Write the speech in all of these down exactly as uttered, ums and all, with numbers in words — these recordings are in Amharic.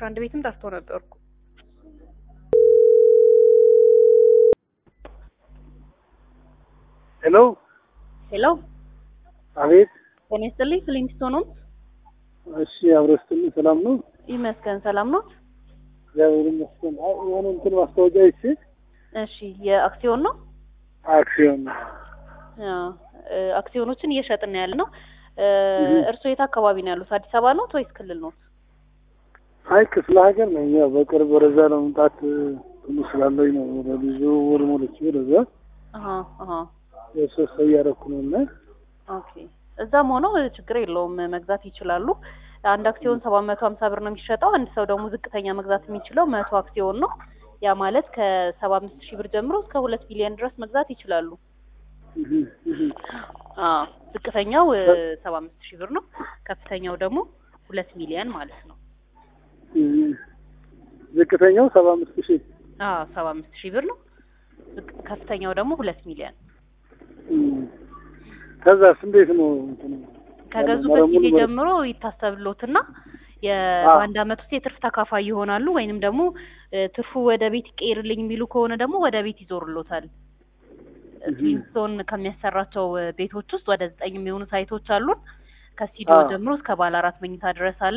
አንድ ቤትም ጠርቶ ነበርኩ። ሄሎ ሄሎ አቤት። ተነስተልኝ ፍሊንስቶን ነው? እሺ አብረስተኝ ሰላም ነው? ይመስገን ሰላም ነው። ያው ይመስገን። አይ የሆነ እንትን ማስታወቂያ እሺ። እሺ የአክሲዮን ነው? አክሲዮን ነው። አዎ አክሲዮኖችን እየሸጥን ያለ ነው። እርሶ የት አካባቢ ነው ያሉት? አዲስ አበባ ነው ወይስ ክልል ነው? አይ ክፍለ ሀገር ነው። ያው በቅርብ ወደዛ ለመምጣት ትንሽ ስላለኝ ነው። ወደ ብዙ ወር ሞልቼ ወደዛ አሃ አሃ የሶስት ያረኩ ነውና ኦኬ እዛም ሆኖ ችግር የለውም መግዛት ይችላሉ። አንድ አክሲዮን ሰባት መቶ ሃምሳ ብር ነው የሚሸጠው። አንድ ሰው ደግሞ ዝቅተኛ መግዛት የሚችለው መቶ አክሲዮን ነው። ያ ማለት ከሰባ አምስት ሺህ ብር ጀምሮ እስከ ሁለት ሚሊዮን ድረስ መግዛት ይችላሉ። አዎ ዝቅተኛው ሰባ አምስት ሺህ ብር ነው። ከፍተኛው ደግሞ ሁለት ሚሊዮን ማለት ነው። ዝቅተኛው ሰባ አምስት ሺህ አዎ ሰባ አምስት ሺህ ብር ነው። ከፍተኛው ደግሞ ሁለት ሚሊዮን። ከዛስ እንዴት ነው? ከገዙበት ጊዜ ጀምሮ ይታሰብሎትና የአንድ አመት ውስጥ የትርፍ ተካፋይ ይሆናሉ። ወይንም ደግሞ ትርፉ ወደ ቤት ይቀርልኝ የሚሉ ከሆነ ደግሞ ወደ ቤት ይዞርሎታል። ፍሊንስቶን ከሚያሰራቸው ቤቶች ውስጥ ወደ ዘጠኝ የሚሆኑ ሳይቶች አሉን። ከስቱዲዮ ጀምሮ እስከ ባለ አራት መኝታ ድረስ አለ።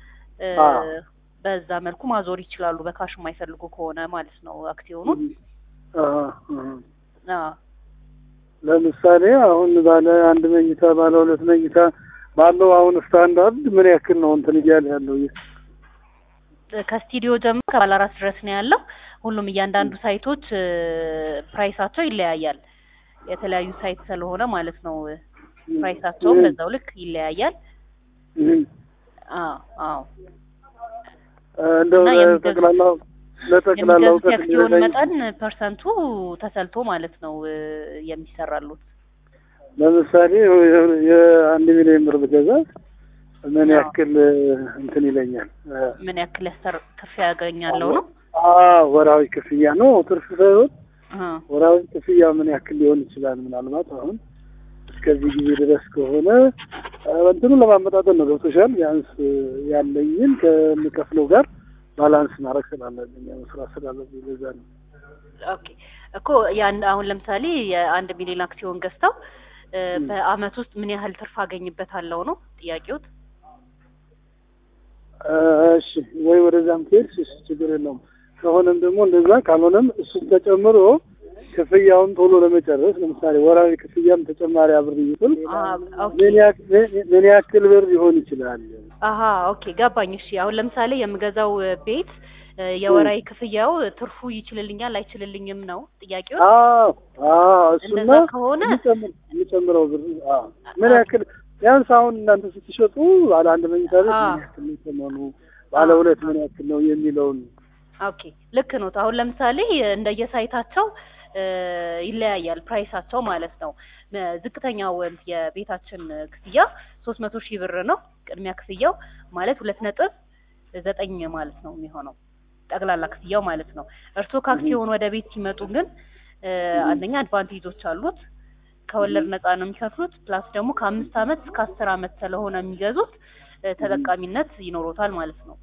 በዛ መልኩ ማዞር ይችላሉ በካሽ የማይፈልጉ ከሆነ ማለት ነው አክሲዮኑን። አሃ አሃ ለምሳሌ አሁን ባለ አንድ መኝታ ባለ ሁለት መኝታ ባለው አሁን ስታንዳርድ ምን ያክል ነው እንትን ይያል ያለው? ከስቱዲዮ ጀምሮ ከባለ አራት ድረስ ነው ያለው። ሁሉም እያንዳንዱ ሳይቶች ፕራይሳቸው ይለያያል። የተለያዩ ሳይት ስለሆነ ማለት ነው ፕራይሳቸውም በዛው ልክ ይለያያል። አዎ አዎ እንደው ለጠቅላላው ለጠቅላላው ከአክሲዮን መጠን ፐርሰንቱ ተሰልቶ ማለት ነው የሚሰራሉት። ለምሳሌ የአንድ ሚሊዮን ብር ብገዛ ምን ያክል እንትን ይለኛል? ምን ያክል ያሰር ክፍያ ያገኛለው ነው? አዎ ወራዊ ክፍያ ነው ትርፍ ሳይሆን ወራዊ ክፍያ ምን ያክል ሊሆን ይችላል? ምናልባት አሁን እስከዚህ ጊዜ ድረስ ከሆነ እንትኑ ለማመጣጠን ነው። ገብቶሻል? ቢያንስ ያለኝን ከሚከፍለው ጋር ባላንስ ማድረግ ስላለብኝ መስራት ስላለብኝ ለዛ ነው። ኦኬ እኮ ያን አሁን ለምሳሌ የአንድ ሚሊዮን አክሲዮን ገዝተው በአመት ውስጥ ምን ያህል ትርፍ አገኝበታለው ነው ጥያቄው? እሺ ወይ ወደዛም ከሄድሽ ችግር የለውም። ከሆነም ደግሞ እንደዛ ካልሆነም እሱ ተጨምሮ ክፍያውን ቶሎ ለመጨረስ ለምሳሌ ወራዊ ክፍያም ተጨማሪ አብር ይጥል ምን ያክል ብር ሊሆን ይችላል? አሃ ኦኬ ገባኝ። እሺ አሁን ለምሳሌ የምገዛው ቤት የወራዊ ክፍያው ትርፉ ይችልልኛል አይችልልኝም ነው ጥያቄው? አዎ አዎ እሱና ከሆነ የሚጨምረው ብር አዎ ምን ያክል ቢያንስ አሁን እናንተ ስትሸጡ ባለ አንድ መኝታ ቤት ምን ያክል ነው ባለ ሁለት ምን ያክል ነው የሚለውን። ኦኬ ልክ ነው። አሁን ለምሳሌ እንደየሳይታቸው ይለያያል ፕራይሳቸው ማለት ነው። ዝቅተኛው የቤታችን ክፍያ ሶስት መቶ ሺህ ብር ነው። ቅድሚያ ክፍያው ማለት ሁለት ነጥብ ዘጠኝ ማለት ነው የሚሆነው ጠቅላላ ክፍያው ማለት ነው። እርሶ ከአክሲዮን ወደ ቤት ሲመጡ ግን አንደኛ አድቫንቴጆች አሉት። ከወለድ ነፃ ነው የሚከፍሉት። ፕላስ ደግሞ ከአምስት አመት እስከ አስር አመት ስለሆነ የሚገዙት ተጠቃሚነት ይኖሮታል ማለት ነው።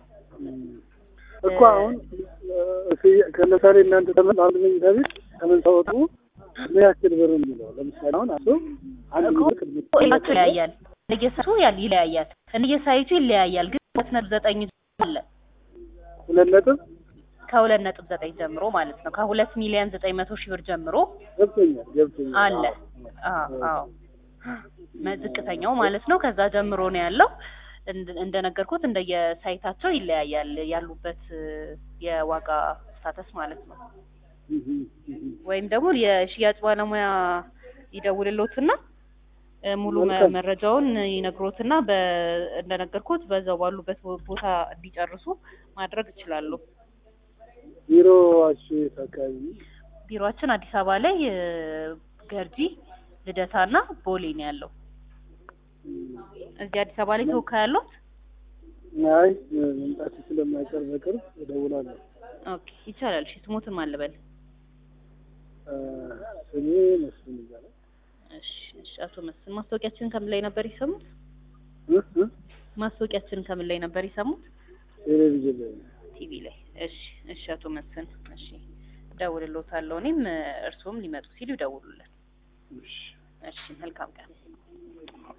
እኮ አሁን ከለታሪ እናንተ ተመን አንድ መኝታ ቤት ከምን ታወጡ ምን ያክል ብር ነው? ለምሳሌ አሁን አሶ አንድ መኝታ ይለያያል። ለየሳይቱ ያል ይለያያል። ለየሳይቱ ይለያያል። ግን ሁለት ነጥብ ዘጠኝ አለ። ሁለት ነጥብ ከሁለት ነጥብ ዘጠኝ ጀምሮ ማለት ነው። ከሁለት ሚሊዮን ዘጠኝ መቶ ሺህ ብር ጀምሮ ገብቶኛል ገብቶኛል አለ። አዎ አዎ ዝቅተኛው ማለት ነው ከዛ ጀምሮ ነው ያለው። እንደነገርኩት እንደየሳይታቸው ይለያያል ያሉበት የዋጋ ስታተስ ማለት ነው። ወይም ደግሞ የሽያጭ ባለሙያ ይደውልልዎትና ሙሉ መረጃውን ይነግሮትና እንደነገርኩት በዛው ባሉበት ቦታ እንዲጨርሱ ማድረግ ይችላሉ። ቢሮአችሁ ተካይ? ቢሮአችን አዲስ አበባ ላይ ገርጂ ልደታና ቦሌ ነው ያለው። እዚህ አዲስ አበባ ላይ ተወካይ ያለው? አይ መምጣት ስለማይቀር በቅርብ እደውላለሁ። ኦኬ ይቻላል። እሺ ስሞትን ማን ልበል? ስሜ መስፍን ይባላል። እሺ እሺ አቶ መስፍን ማስታወቂያችንን ከምን ላይ ነበር ይሰሙት? ማስታወቂያችንን ከምን ላይ ነበር ይሰሙት? ቴሌቪዥን ላይ ቲቪ ላይ። እሺ እሺ አቶ መስፍን እሺ ደውልልዎታለሁ። እኔም እርሶም ሊመጡ ሲሉ ይደውሉልን። እሺ እሺ መልካም ቀን።